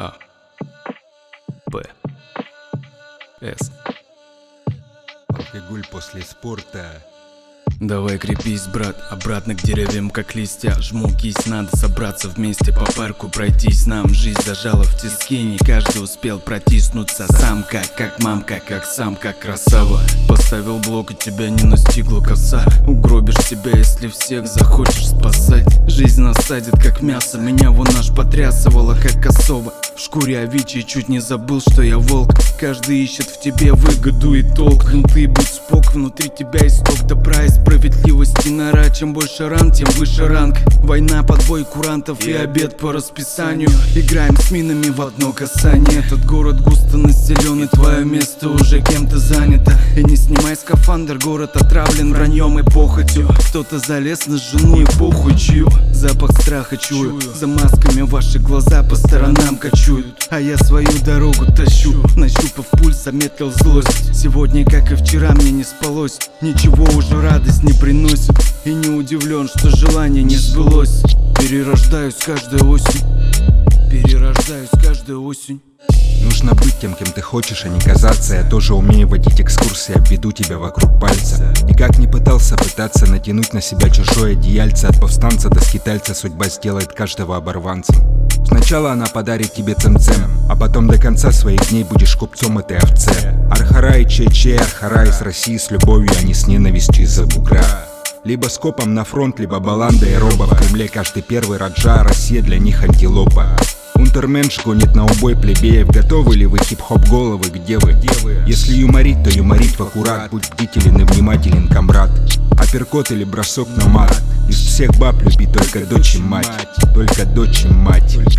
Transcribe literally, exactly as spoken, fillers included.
А. П. С. Алкоголь после спорта. Давай крепись, брат, обратно к деревьям, как листья. Жму кисть, надо собраться вместе по парку пройтись. Нам жизнь зажала в тиски, не каждый успел протиснуться. Сам как, как мамка, как сам, как красава. Поставил блок, и тебя не настигла коса. Угробишь себя, если всех захочешь спасать. Жизнь насадит, как мясо, меня вон аж потрясывала, как особо. В шкуре овечьей чуть не забыл, что я волк. Каждый ищет в тебе выгоду и толк. Ну ты будь спок, внутри тебя исток добра и справедливости нора. Чем больше ран, тем выше ранг. Война, подбой курантов и обед по расписанию. Играем с минами в одно касание. Этот город густо населен, и твое место уже кем-то занято. И не снимай скафандр, город отравлен враньем и похотью. Кто-то залез на жену и похуй чью. Запах страха чую, за масками ваши глаза по сторонам кочуют. А я свою дорогу тащу, нащупав пульс, заметил злость. Сегодня, как и вчера, мне не спалось. Ничего уже радость не приносит. И не удивлен, что желание не сбылось. Перерождаюсь каждую осень. Перерождаюсь каждую осень. Нужно быть тем, кем ты хочешь, а не казаться. Я тоже умею водить экскурсии, обведу тебя вокруг пальца. И как не пытался пытаться натянуть на себя чужое одеяльце, от повстанца до скитальца судьба сделает каждого оборванцем. Сначала она подарит тебе цем-цем, а потом до конца своих дней будешь купцом этой овце. Архарай, че-че, архарай, с Россией с любовью, а не с ненавистью из-за бугра. Либо скопом на фронт, либо баланда и роба. В Кремле каждый первый раджа, а Россия для них антилопа. Унтерменш гонит на убой плебеев. Готовы ли вы, хип-хоп головы, где вы? Если юморить, то юморить в аккурат. Будь бдителен и внимателен, комрад. Апперкот или бросок на мат. Из всех баб люби только дочь и мать. Только дочь и мать.